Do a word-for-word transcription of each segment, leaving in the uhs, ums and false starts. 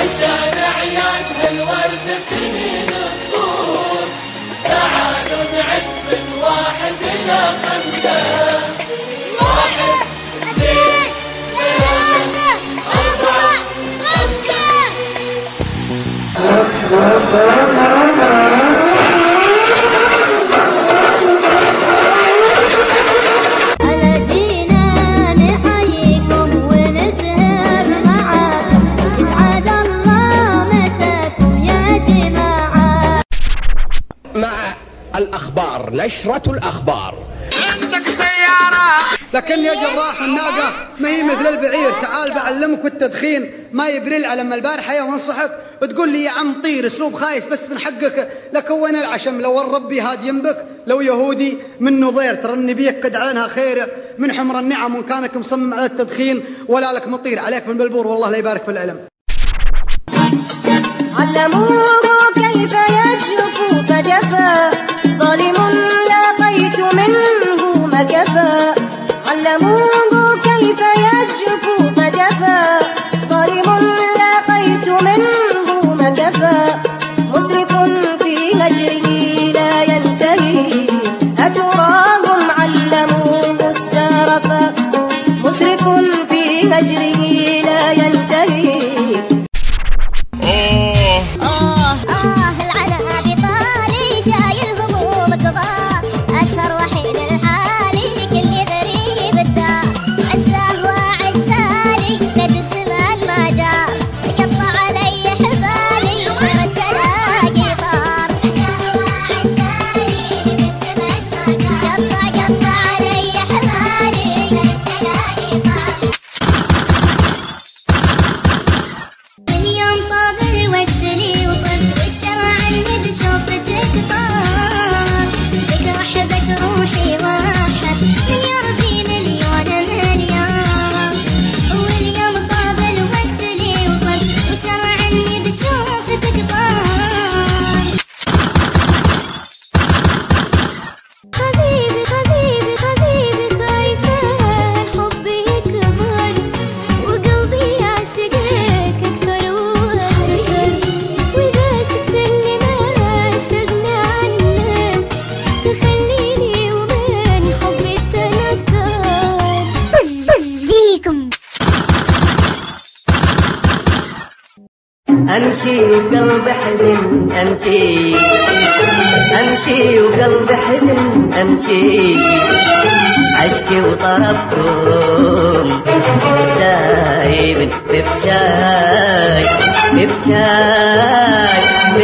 عشان عياد هالورد سنين الطول. تعالوا نعد من واحد إلى خمسة. واحد اثنين ثلاثة أربعة خمسة. الأخبار، نشرة الأخبار. عندك سيارة لكن يا جراح الناقة ما هي مثل البعير. تعال بعلمك التدخين ما يبري العلم. البارحة يا وانصحك وتقول لي يا عم طير اسلوب خايس بس من حقك. لك وين العشم لو الربي هاد ينبك لو يهودي من نظير. ترى النبيك قد عينها خير من حمر النعم وان كانك مصمم على التدخين ولا لك مطير. عليك من بالبور والله لا يبارك في العلم. علموه كيف يجف فجفا ظالم لقيت منه مكفى. علموه كيف يجف فجفا ظالم لقيت منه مكفى. مسرف في هجره لا ينتهي أتراهم علموه السرفا. مسرف في هجره لا ينتهي. أمشي وقلبي حزن أمشي أمشي وقلبي حزن أمشي عشقي وطربكم دايم ببجاي ببجاي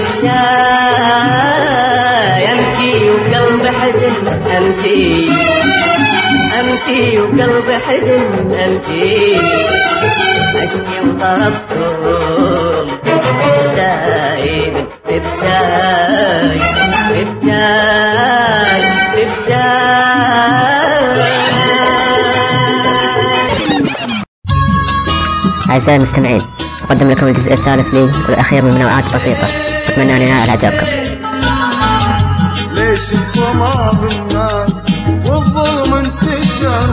ببجاي. أمشي وقلبي حزن أمشي أمشي وقلبي حزن أمشي عشقي وطربكم دايم ببجاي ببجاي ببجاي. أعزائي المستمعين أقدم لكم الجزء الثالث لي والأخير من منوعات بسيطة أتمنى أن ينال إعجابكم. ليش الطمع بالناس والظلم انتشر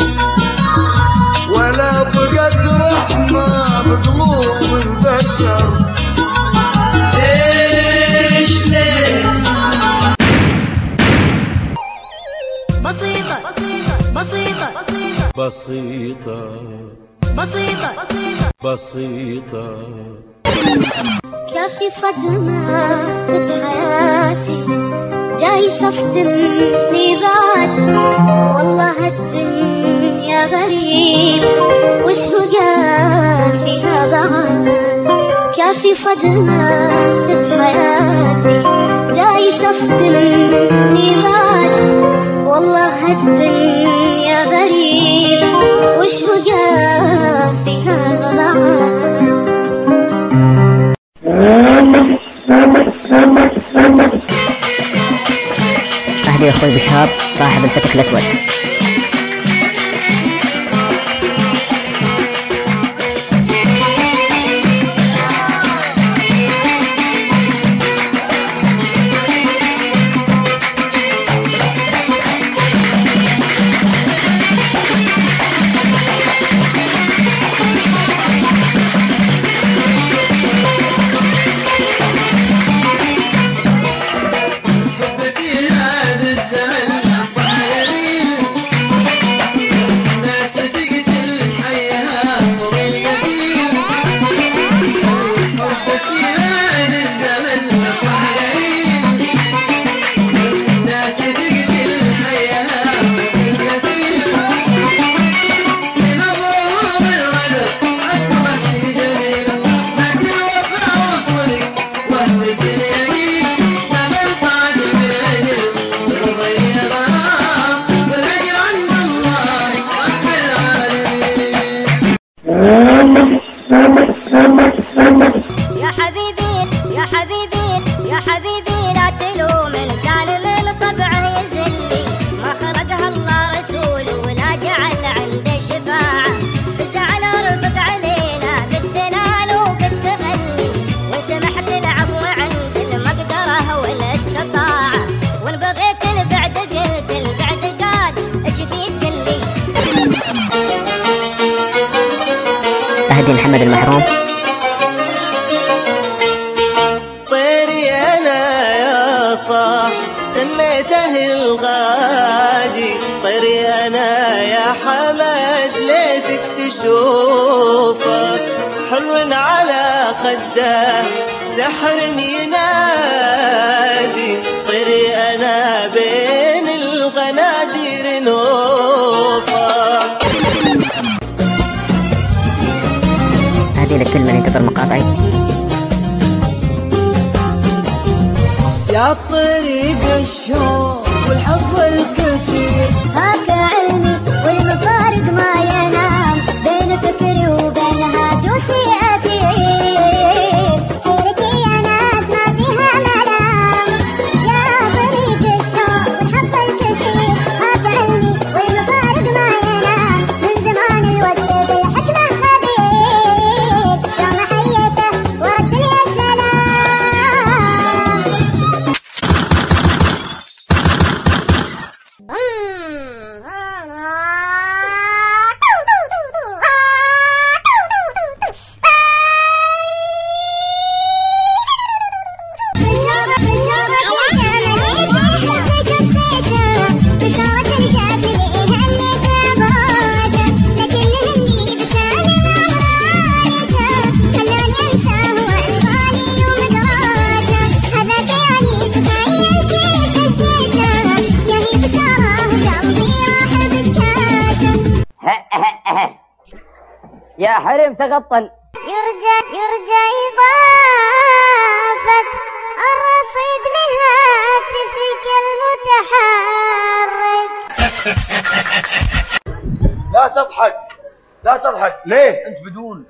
ولا بقت رحمة بقلوب البشر؟ ليش ليه؟ بسيطة بسيطة بسيطة بسيطة بسيطة. كافي صدمة بحياتي جاي تصدمني بعد. والله الدنيا غريبة وش بقى فيها بعد. كافي صدمة بحياتي جاي تصدمني بعد. والله الدنيا غريبة وش بقى فيها بعد. أهلي أخوي بشهاب صاحب الفتك الأسود. محمد المحروم. طيري أنا يا صاح سميته الغادي، طيري أنا يا حمد ليتك تشوفه، حر على خده سحر ينادي، طيري أنا بين الغنادير نوفه. هذه لكل من ينتظر مقاطعي. يا طريق الشوق والحظ الكثير، هاك علمي والمفارق ما ينام، بين فكري وبين هاجوسي أسير، حيرتي يا ناس ما فيها ملام. يا طريق الشوق والحظ الكثير، هاك علمي والمفارق ما ينام، من زمان الود بالحكمة خبير، يوم حيته ورد لي السلام. يا حريم تغطن. يرجى يرجى إضافة الرصيد لهاتفك المتحرك. لا تضحك لا تضحك. ليه انت بدون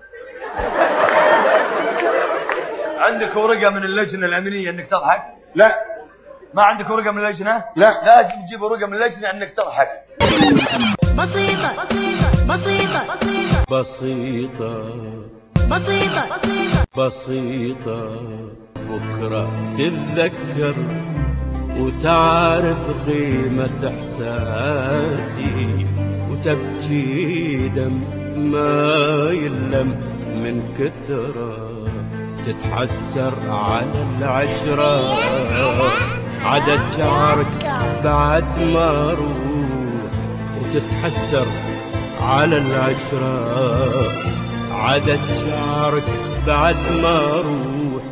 عندك ورقة من اللجنة الأمنية انك تضحك؟ لا. ما عندك ورقة من اللجنة؟ لا. لازم تجيب ورقة من اللجنة انك تضحك. بسيطة بسيطة بسيطة بسيطة بسيطة بكرة تتذكر وتعرف قيمة إحساسي، وتبكي دم ما يلم من كثرة، تتحسر على العشرة عدد شعرك بعد ما روح، وتتحسر على العشرة عدد شعرك بعد ما روح.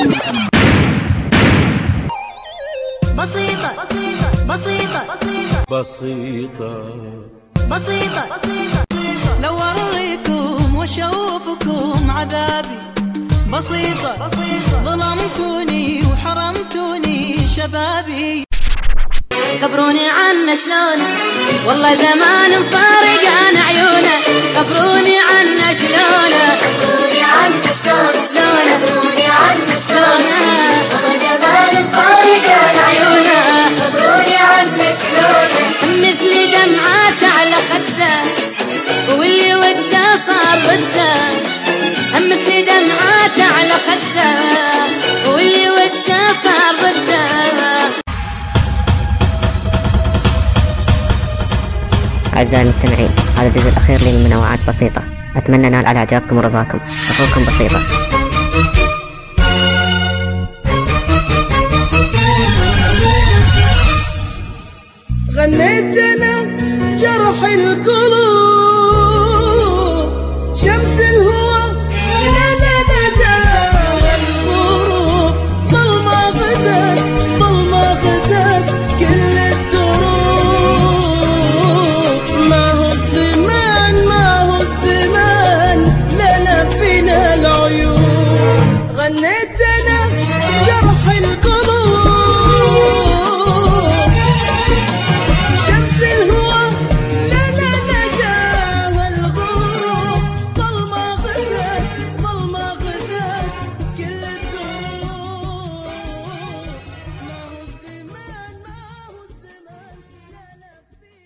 بسيطة بسيطة بسيطة بسيطة. لو أوريكم وأشوفكم عذابي، بسيطة ظلمتوني وحرمتوني شبابي. خبروني عنه شلون والله زمان مفارق عن عيونه، خبروني عنه شلون، خبروني عنك شلون، خبروني عنك شلون، والله زمان مفارق عن عيونه، خبروني عنك شلون. مثل دمعات على خده واللي وده صار ضده، مثل دمعات على خده واللي وده صار ضده. أعزائي المستمعين، هذا الجزء الأخير لي من منوعات بسيطة، أتمنى نال على إعجابكم ورضاكم. أخوكم بسيطة. غنيت أنا جرح القلوب